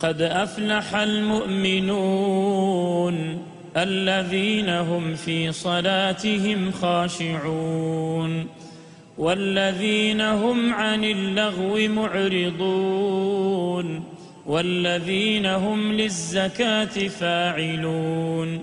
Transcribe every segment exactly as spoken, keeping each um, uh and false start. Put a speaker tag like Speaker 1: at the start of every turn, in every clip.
Speaker 1: قد أفلح المؤمنون الذين هم في صلاتهم خاشعون والذين هم عن اللغو معرضون والذين هم للزكاة فاعلون.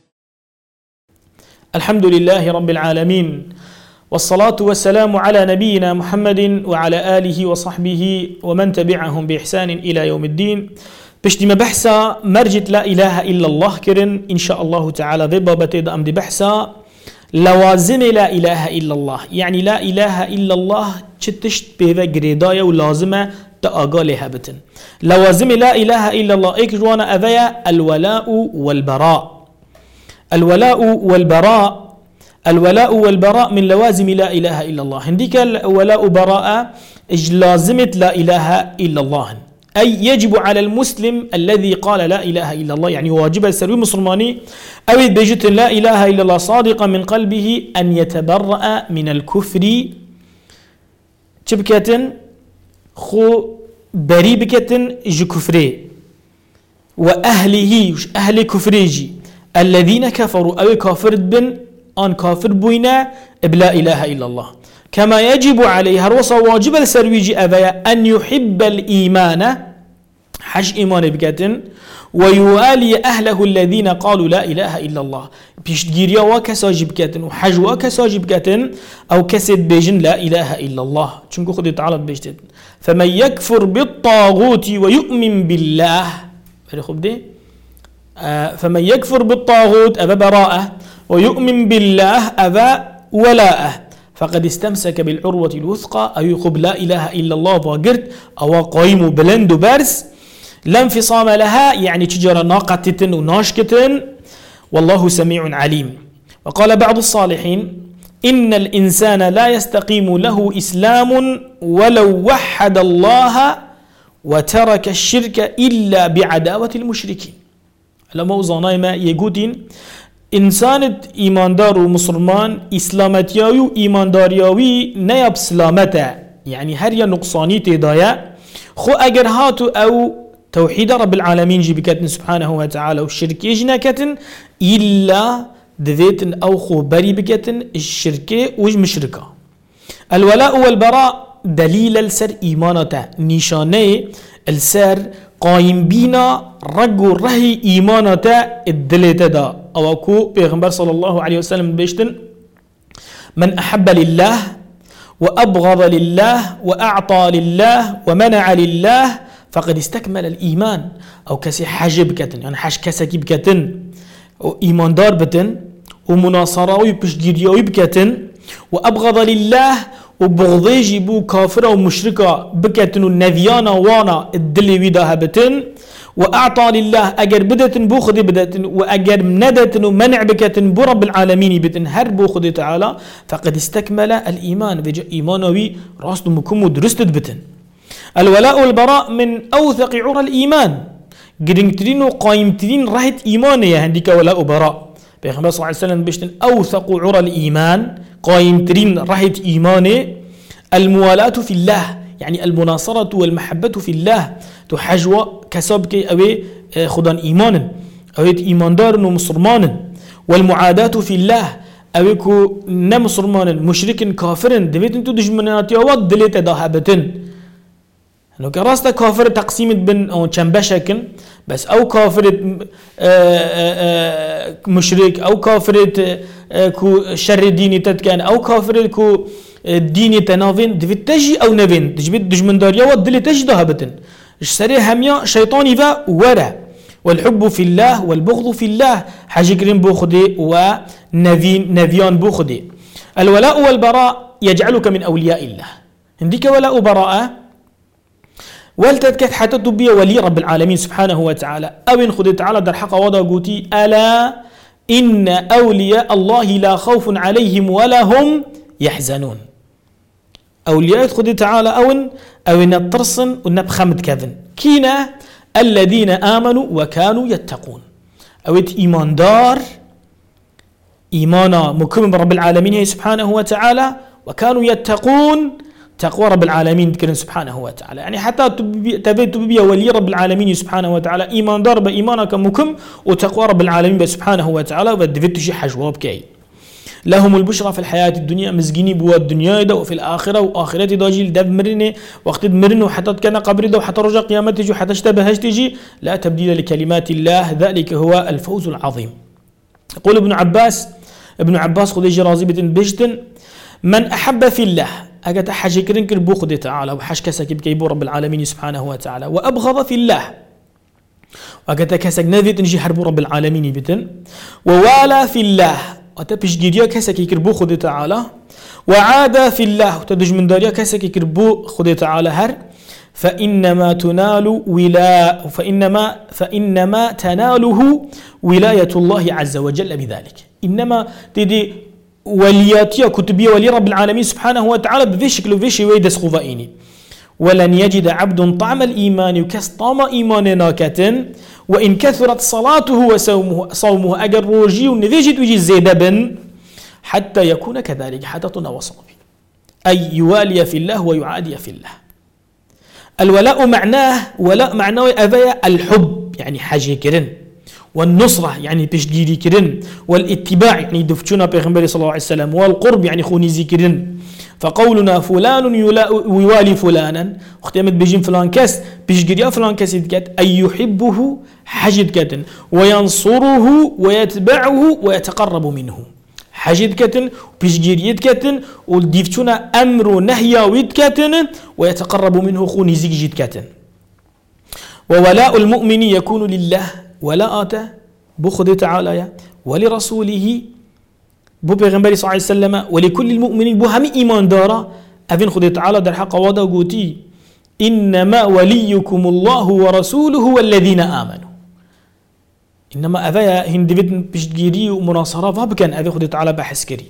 Speaker 2: الحمد لله رب العالمين، والصلاة والسلام على نبينا محمد وعلى آله وصحبه ومن تبعهم بإحسان إلى يوم الدين. بشتي ما بحثا مرجت لا إله إلا الله كرن إن شاء الله تعالى ذي بابتي دا أمدي بحثا لوازم لا إله إلا الله، يعني لا إله إلا الله چتشت بيوه گريدايا ولازمة تأقالها بتن. لوازم لا إله إلا الله إيك جوانا أذيا الولاء والبراء. الولاء والبراء الولاء والبراء من لوازم لا إله إلا الله. هنديك الولاء براء لازمة لا إله إلا الله، أي يجب على المسلم الذي قال لا إله إلا الله، يعني واجب السروي مسلماني أو بيجت لا إله إلا الله صادقا من قلبه أن يتبرأ من الكفر تبكة خو بريبكة جو كفري وأهله أهل كفريجي الذين كفروا أو كافر بن أن كافر بوينا بلا إله إلا الله. كما يجب عليه هروسا واجب السرويجي أبايا أن يحب الإيمان حج إيمان بكتن ويوالي أهله الذين قالوا لا إله إلا الله. بيشتجيريا وكساجي بكتن وحج وكساجي بكتن أو كسد بيجن لا إله إلا الله. شنكو خذي تعالى بيجتن فمن يكفر بالطاغوت ويؤمن بالله آه فمن يكفر بالطاغوت أبا براءة ويؤمن بالله أبا ولاءه فقد استمسك بالعروة الوثقى أو يقب لا إله إلا الله باقرت أو قايم بلند بارس لا انفصام لها، يعني تجرى ناقة وناشكة والله سميع عليم. وقال بعض الصالحين إن الإنسان لا يستقيم له إسلام ولو وحد الله وترك الشرك إلا بعداوة المشركين. لما وزاناي ما يقولين إنسان إيماندار ومسلمان إسلامتياوي وإيماندارياوي نياب سلامته، يعني هريا نقصاني تدايا خو أجر هاتو أو توحيد رب العالمين جبكتن سبحانه وتعالى والشرك يجنكتن إلا دذيتن أو خو بري بكتن الشركة ومشركة. الولاء والبراء دليل السر إيمانته نشانه السر قايم بينا رجو رهي إيمانته الدليل دا أو أكو بيغمبر صلى الله عليه وسلم بيشتن من أحب لله وأبغض لله وأعطى لله ومنع لله فقد استكمل الإيمان. أو كسي حاجب كتن يعني حاج كسكي بكتن وإيمان دار بتن ومناصراوي بشجيريوي بكتن وأبغض لله وبغضيجي بو كافرة ومشركة بكتن النذيانا وانا الدلي ويداها بتن وأعطى لله أجر بدتن بوخذ بدتن وأجر ندتن ومنع بكتن برب العالمين بتن هر بوخذ تعالى فقد استكمل الإيمان بجا إيمانوي راس مكم ودرست بتن. الولاء والبراء من أوثق عرى الإيمان قدنترين وقايمترين رهت إيمانية هنديك ولاء وبراء. بيغمبر صلى الله عليه وسلم بيشتن أوثق عرى الإيمان قايمترين رهت إيماني الموالاة في الله، يعني المناصرة والمحبة في الله تحجوا كسبك أوي خدان إيمانا أوي إيمان دار ومسلمان، والمعاداة في الله أوي كو نمسلمان مشرك كافر دبيت انتو دجمنات يوات دليت داهبتن لو كراستا كافر تقسيمت بين أو تشمبشكن بس أو كافر مشرك أو كافر كو شر ديني تتكن أو كافر كو ديني تنافين دفت تجي أو نفين تجبت دجمن داريا ودلي تجي دهبتن السري هميا شيطاني فا ورا. والحب في الله والبغض في الله حاجكرين بوخدي ونفين نفيان بوخدي. الولاء والبراء يجعلك من أولياء الله. عندك ولاء براء والتذكت حتى تبي ولي رب العالمين سبحانه وتعالى. أو خذ تعالى در حق وضع قوتي ألا إن أولياء الله لا خوف عليهم ولا هم يحزنون. أولياء خذ تعالى أون أو نترسن ونبخمد كذن كينا الذين آمنوا وكانوا يتقون. أو إيمان دار إيمانا مكمل برب العالمين سبحانه وتعالى وكانوا يتقون تقوى رب العالمين كرن سبحانه وتعالى، يعني حتى تبي تبي ولي رب العالمين سبحانه وتعالى إيمان دار بإيمانك مكم وتقوى رب العالمين سبحانه وتعالى ودفت شي حجواب كي لهم البشرى في الحياة الدنيا مزجيني بوا الدنيا دا وفي الآخرة وآخرتي داجيل دب مرني وقت مرنه حتى كان قبر دا وحتى رجع قيامته وحتى اشتبهش تجي لا تبديل لكلمات الله ذلك هو الفوز العظيم. يقول ابن عباس ابن عباس خديجة رازبة بجتن من أحب في الله أجت حاجة كرنكر بو خدي تعالى وحش كسك بكيبو رب العالمين سبحانه وتعالى وأبغض في الله أجت كسك نذي تنجي حرب رب العالمين بتن ووالى في الله وتبش جديا كسك يكربو خدي تعالى وعاد في الله وتدج من داريا كسك يكربو خدي تعالى هر فإنما تنال ولا فإنما فإنما تناله ولاية الله عز وجل بذلك. إنما تدي ولياتيا كتبية ولي رب العالمين سبحانه وتعالى بذي شكل وذي شي ويدس خضائيني ولن يجد عبد طعم الإيمان وكس طعم إيمان ناكة وإن كثرت صلاته وصومه صومه أجر روجي ونذيجد ويجي زيدبن حتى يكون كذلك حتى تنوصل أي يوالي في الله ويعادي في الله. الولاء معناه ولاء معناه أبايا الحب يعني حاجة كرن والنصرة يعني تشجيري كرن والاتباع يعني دفتشونا بيغمبري صلى الله عليه وسلم والقرب يعني خوني زكرن. فقولنا فلان يوالي فلانا اختمت بيجين فلان كاس بيجريا فلان كاس يتكات أي يحبه حاجة كاتن وينصره ويتبعه ويتقرب منه حاجة كاتن بيجريا كاتن ودفتشونا أمر نهي ويتكاتن ويتقرب منه خوني زكجيت كاتن. وولاء المؤمن يكون لله ولا آتا بخد تعالى ولرسوله بو بيغمبري صلى الله عليه وسلم ولكل المؤمنين بو هم إيمان دارا أفين خد تعالى در حق وادا قوتي إنما وليكم الله ورسوله والذين آمنوا. إنما أفايا هندبت بشجيري ومناصرة فابكن أفين خد تعالى بحسكري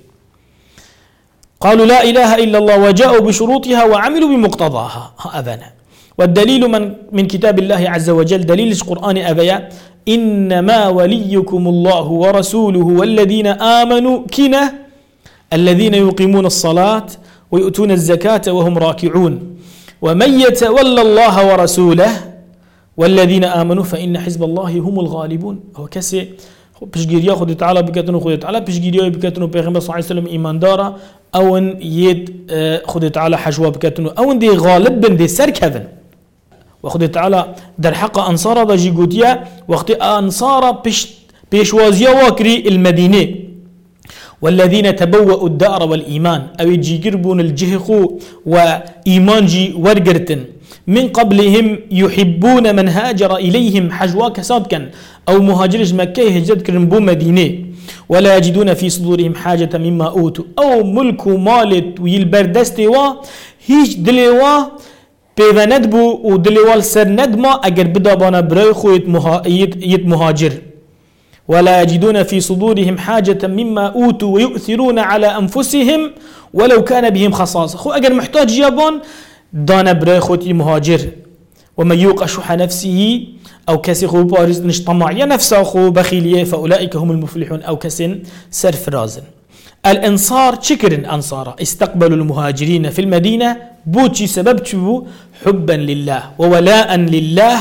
Speaker 2: قالوا لا إله إلا الله وجاءوا بشروطها وعملوا بمقتضاها أفانا. والدليل من من كتاب الله عز وجل دليل القرآن أبيا إنما وليكم الله ورسوله والذين آمنوا كنا الذين يقيمون الصلاة ويؤتون الزكاة وهم راكعون ومن يتولى الله ورسوله والذين آمنوا فإن حزب الله هم الغالبون. هو كسي بشجير ياخذ تعالى بكتنو خذ تعالى بشجير بكتنو بيغمبر صلى الله عليه وسلم إيمان دارا أون يد خذ تعالى حجوا بكتنو أون دي غالب دي سركذن وخذ تعالى در حق أنصار دا جيغوتيا وقت أنصار بش بيشوازيا واكري المدينة والذين تبوأوا الدار والإيمان أو يجيقربون الجهخو وإيمان جي ورقرتن من قبلهم يحبون من هاجر إليهم حجوا كسادكن أو مهاجرج مكة هجرت كرنبو مدينة ولا يجدون في صدورهم حاجة مما أوتوا أو ملك مالت ويلبردستوا هيش دلوا بيفند بو ودلوال سر ندما اگر بدابانا براي خو يت مهاجر ولا يجدون في صدورهم حاجة مما أوتوا ويؤثرون على أنفسهم ولو كان بهم خصاصة. خو اگر محتاج جابان دانا براي خوتي مهاجر ومن يوق شح نفسه أو كسي خو بارز نشطمع يا نفسه خو بخيلية فأولئك هم المفلحون أو كسن سر فرازن. الانصار شكرن انصارا استقبلوا المهاجرين في المدينة بوتشي سبب تشبو حبا لله وولاء لله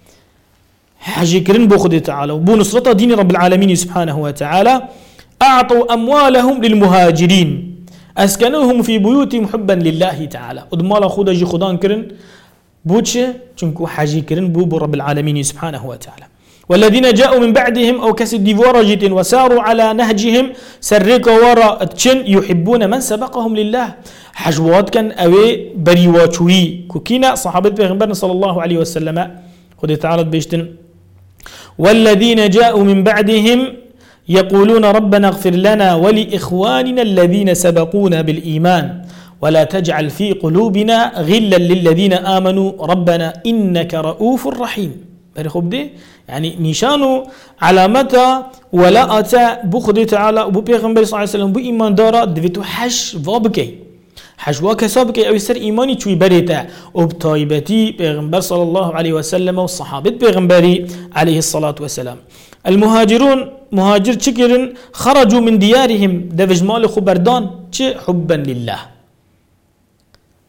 Speaker 2: حجكرن بوخد تعالى وبو نصرة دين رب العالمين سبحانه وتعالى أعطوا أموالهم للمهاجرين أسكنوهم في بيوتهم حبا لله تعالى ودمالا خودا جي خدان كرن بوتشي چنكو حجكرن بو رب العالمين سبحانه وتعالى. والذين جاءوا من بعدهم أو كسد ديفورجت وساروا على نهجهم سرق وراء تشن يحبون من سبقهم لله حجوات كان أوي بريواتوي كوكينا صحابة بيغمبرنا صلى الله عليه وسلم خذ تعالى بيشتن والذين جاءوا من بعدهم يقولون ربنا اغفر لنا ولإخواننا الذين سبقونا بالإيمان ولا تجعل في قلوبنا غلا للذين آمنوا ربنا إنك رؤوف رحيم. بريخوب دي يعني نشانو علامتا ولا أتا بخدي تعالى وبو بيغمبر صلى الله عليه وسلم بو إيمان دارا دفيتو حش فابكي حش واكسابكي أو يسر إيماني چوي بريتا وبطايبتي بيغمبر صلى الله عليه وسلم والصحابة بيغمبري عليه الصلاة والسلام. المهاجرون مهاجر چكرن خرجوا من ديارهم دفج مال خبردان چه حبا لله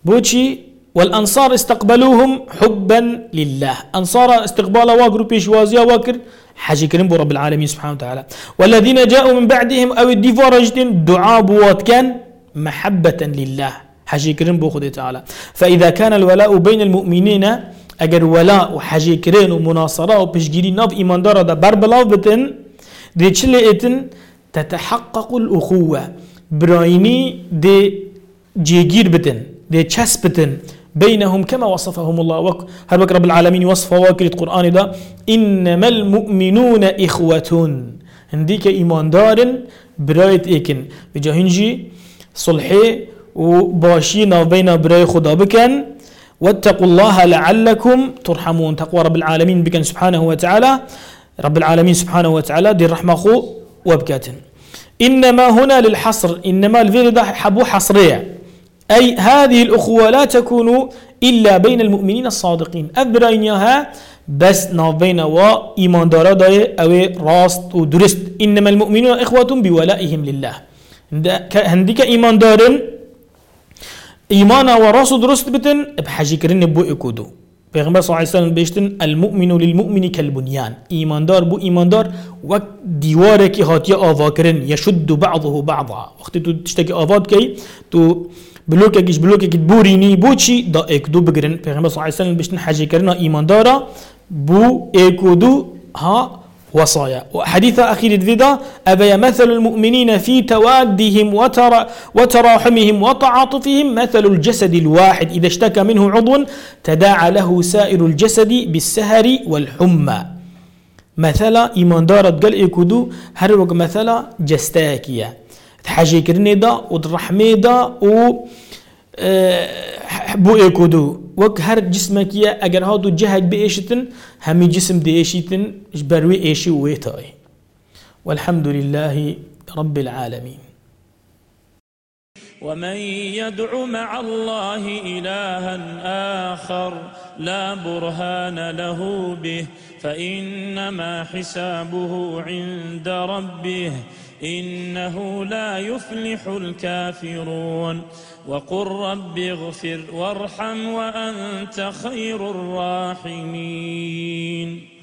Speaker 2: بوشي والأنصار استقبلوهم حبا لله. أنصار استقبال واقر بيشوازيا واكر حاجة كريم بو رب العالمين سبحانه وتعالى. والذين جاءوا من بعدهم أو الديفارجتين دعاء بوات كان محبة لله حاجة كريم بو خده تعالى. فإذا كان الولاء بين المؤمنين أجر ولاء وحاجة كريم ومناصرة وبشجيري ناف إيمان دارا دا بربلاو بتن دي تشلئتن تتحقق الأخوة برايني دي جيجير بتن دي تشس بتن بينهم كما وصفهم الله وك هل رب العالمين وصف واكر القرآن دا إنما المؤمنون إخوة هنديك إيمان دار برايت إيكن بجاهنجي صلحي وباشينا بين براي خدا بكن واتقوا الله لعلكم ترحمون. تقوى رب العالمين بكن سبحانه وتعالى رب العالمين سبحانه وتعالى دي الرحمة خو وبكاتن. إنما هنا للحصر إنما الفيل حبو حصرية أي هذه الأخوة لا تكون إلا بين المؤمنين الصادقين أبرينها بس نابين وإيمان دارا أو راست ودرست. إنما المؤمنون إخوة بولائهم لله هنديك إيمان دارن إيمانا وراس درست بتن بحاجة كرين بو إكودو. پیغمبر صلی الله علیه وسلم بیشتن المؤمن للمؤمن كالبنيان ایمان دار بو ایمان دار وقت دیواره کی هاتیه آوا کرن یشد بعضه بعضا وقتی تو تشتکی آواد کی تو بلوکه کیش بلوکه کی بورینی بو چی دا اکدو بگرن. پیغمبر صلی الله علیه وسلم بیشتن حاجه کرنا ایمان دارا بو اکدو ها وصايا. وحديث أخير الفدا أبي مثل المؤمنين في توادهم وترا وتراحمهم وتعاطفهم مثل الجسد الواحد إذا اشتكى منه عضو تداعى له سائر الجسد بالسهر والحمى. مثلا إيمان دارت قال إيكودو هروق مثلا جستاكيا حاجة كرني دا ودرحمي دا و بو إيكودو وك هر جسمك يا أجر هادو جهد بإيشتن همي جسم دي إيشتن بروي إيشي ويتاي. والحمد لله رب العالمين.
Speaker 1: ومن يدع مع الله إلها آخر لا برهان له به فإنما حسابه عند ربه إنه لا يفلح الكافرون. وقل رب اغفر وارحم وأنت خير الراحمين.